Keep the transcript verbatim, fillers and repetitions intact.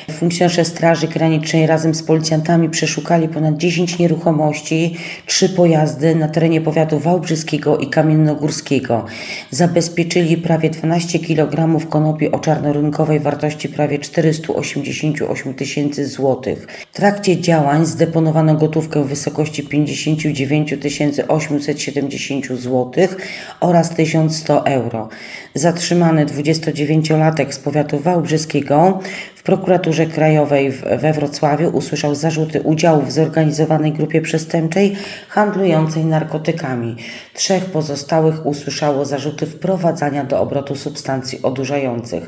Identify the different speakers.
Speaker 1: Funkcjonariusze Straży Granicznej razem z policjantami przeszukali ponad dziesięć nieruchomości, trzy pojazdy na terenie powiatu wałbrzyskiego i kamiennogórskiego. Zabezpieczyli prawie dwanaście kilogramów konopi o czarnorynkowej wartości prawie czterysta osiemdziesiąt osiem tysięcy złotych. W trakcie działań zdeponowano gotówkę w wysokości pięćdziesiąt dziewięć tysięcy osiemset siedemdziesiąt złotych oraz tysiąc sto euro. Zatrzymany dwudziestodziewięciolatek z powiatu wałbrzyskiego w prokuraturze krajowej we Wrocławiu usłyszał zarzuty udziału w zorganizowanej grupie przestępczej handlującej narkotykami. Trzech pozostałych usłyszało zarzuty wprowadzania do obrotu substancji odurzających.